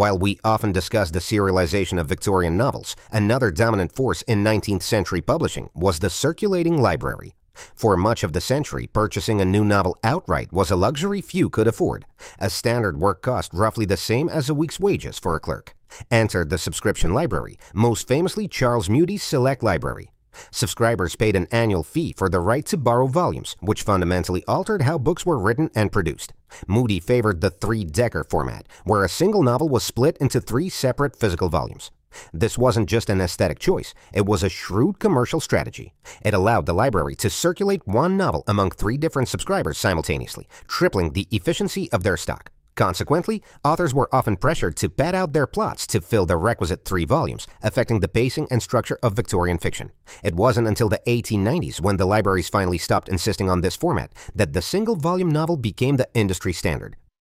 While we often discuss the serialization of Victorian novels, another dominant force in 19th century publishing was the circulating library. For much of the century, purchasing a new novel outright was a luxury few could afford. A standard work cost roughly the same as a week's wages for a clerk. Enter the subscription library, most famously Charles Mudi's Select Library. Subscribers paid an annual fee for the right to borrow volumes, which fundamentally altered how books were written and produced. Moody favored the three-decker format, where a single novel was split into three separate physical volumes. This wasn't just an aesthetic choice, it was a shrewd commercial strategy. It allowed the library to circulate one novel among three different subscribers simultaneously, tripling the efficiency of their stock. Consequently, authors were often pressured to pad out their plots to fill the requisite 3 volumes, affecting the pacing and structure of Victorian fiction. It wasn't until the 1890s, when the libraries finally stopped insisting on this format, that the single-volume novel became the industry standard.